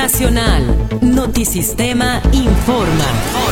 Nacional. Notisistema informa.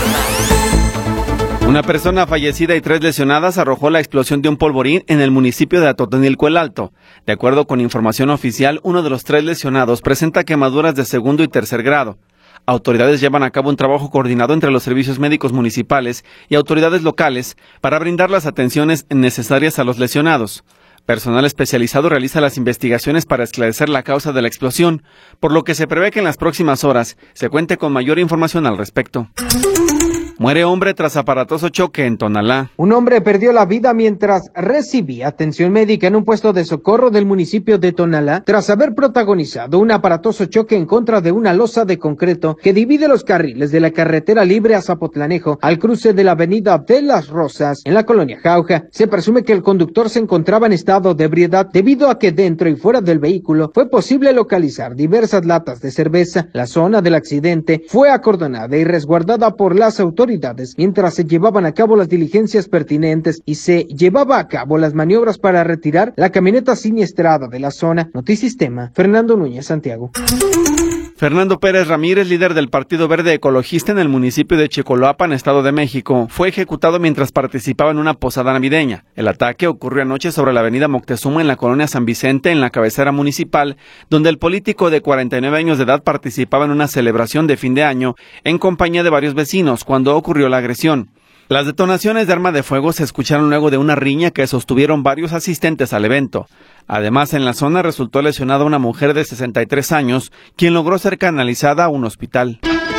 Una persona fallecida y 3 lesionadas arrojó la explosión de un polvorín en el municipio de Atotonilco el Alto. De acuerdo con información oficial, uno de los 3 lesionados presenta quemaduras de segundo y tercer grado. Autoridades llevan a cabo un trabajo coordinado entre los servicios médicos municipales y autoridades locales para brindar las atenciones necesarias a los lesionados. Personal especializado realiza las investigaciones para esclarecer la causa de la explosión, por lo que se prevé que en las próximas horas se cuente con mayor información al respecto. Muere hombre tras aparatoso choque en Tonalá. Un hombre perdió la vida mientras recibía atención médica en un puesto de socorro del municipio de Tonalá, tras haber protagonizado un aparatoso choque en contra de una losa de concreto que divide los carriles de la carretera libre a Zapotlanejo al cruce de la avenida de las Rosas en la colonia Jauja. Se presume que el conductor se encontraba en estado de ebriedad debido a que dentro y fuera del vehículo fue posible localizar diversas latas de cerveza. La zona del accidente fue acordonada y resguardada por las autoridades mientras se llevaban a cabo las diligencias pertinentes y se llevaba a cabo las maniobras para retirar la camioneta siniestrada de la zona. Notisistema, Fernando Núñez, Santiago. Fernando Pérez Ramírez, líder del Partido Verde Ecologista en el municipio de Chicoloapan, Estado de México, fue ejecutado mientras participaba en una posada navideña. El ataque ocurrió anoche sobre la avenida Moctezuma en la colonia San Vicente, en la cabecera municipal, donde el político de 49 años de edad participaba en una celebración de fin de año en compañía de varios vecinos cuando ocurrió la agresión. Las detonaciones de arma de fuego se escucharon luego de una riña que sostuvieron varios asistentes al evento. Además, en la zona resultó lesionada una mujer de 63 años, quien logró ser canalizada a un hospital.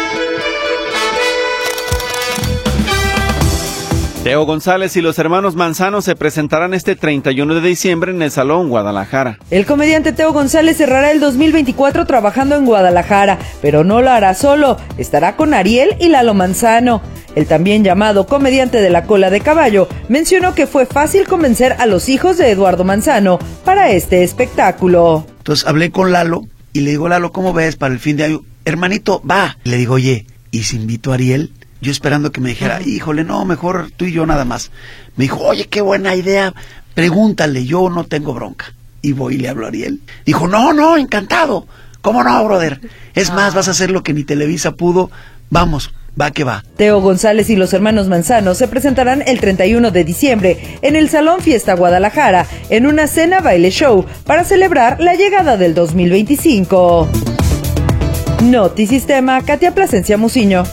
Teo González y los hermanos Manzano se presentarán este 31 de diciembre en el Salón Guadalajara. El comediante Teo González cerrará el 2024 trabajando en Guadalajara, pero no lo hará solo, estará con Ariel y Lalo Manzano. El también llamado comediante de la cola de caballo mencionó que fue fácil convencer a los hijos de Eduardo Manzano para este espectáculo. Entonces hablé con Lalo y le digo, Lalo, ¿cómo ves para el fin de año? Hermanito, va. Le digo, oye, ¿y si invito a Ariel? Yo esperando que me dijera, híjole, no, mejor tú y yo nada más. Me dijo, oye, qué buena idea, pregúntale, yo no tengo bronca. Y voy y le hablo a Ariel. Dijo, no, encantado. ¿Cómo no, brother? Es más, vas a hacer lo que ni Televisa pudo. Vamos, va que va. Teo González y los hermanos Manzano se presentarán el 31 de diciembre en el Salón Fiesta Guadalajara en una cena baile show para celebrar la llegada del 2025. Notisistema, Katia Plasencia Muciño.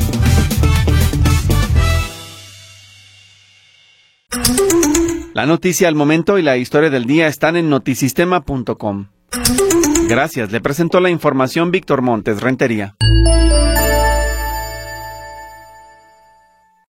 La noticia al momento y la historia del día están en notisistema.com. Gracias, le presentó la información Víctor Montes Rentería.